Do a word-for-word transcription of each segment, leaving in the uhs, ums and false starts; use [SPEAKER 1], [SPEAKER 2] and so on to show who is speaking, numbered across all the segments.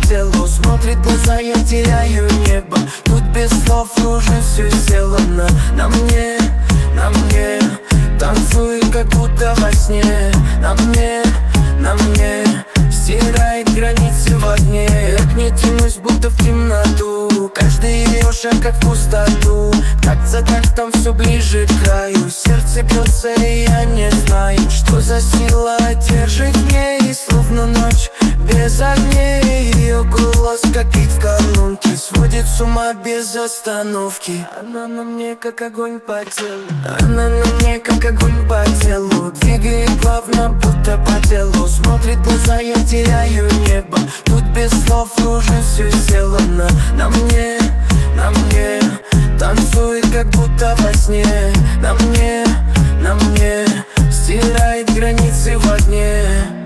[SPEAKER 1] телу, смотрит глаза, я теряю небо. Тут без слов уже все сделано. На мне, на мне танцует, как будто во сне. На мне, на мне стирает границы в огне. Я к ней тянусь, будто в темноту. Каждый ее шаг, как в пустоту. Такт за тактом все ближе к краю. Сердце бьется, и я не знаю, что за сила держит мне. И словно ночь без огней, ее голос, как гид в колонке, сводит с ума без остановки. Она на мне, как огонь по телу. Она на мне, как огонь по телу. Двигает плавно, будто по телу. Смотрит глаза, я теряю небо. Тут без слов уже все сделано. На мне, на мне танцует, как будто во сне. На мне, на мне стирает границы в огне.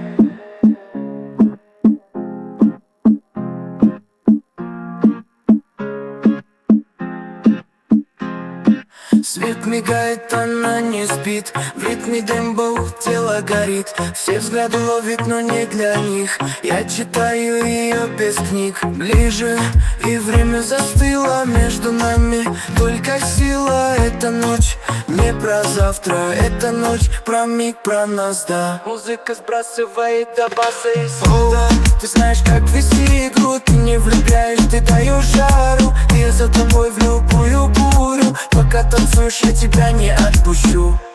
[SPEAKER 1] Свет мигает, она не спит. В ритме дембоу тело горит. Все взгляды ловит, но не для них. Я читаю ее без книг. Ближе, и время застыло между нами. Только сила, эта ночь не про завтра. Эта ночь про миг, про нас, да. Музыка сбрасывает до баса и соло. Ты знаешь, как вести игру. Ты не влюбляешь, ты даешь жару. Я за тобой в любую бурю. Пока танцуешь, я тебя не отпущу.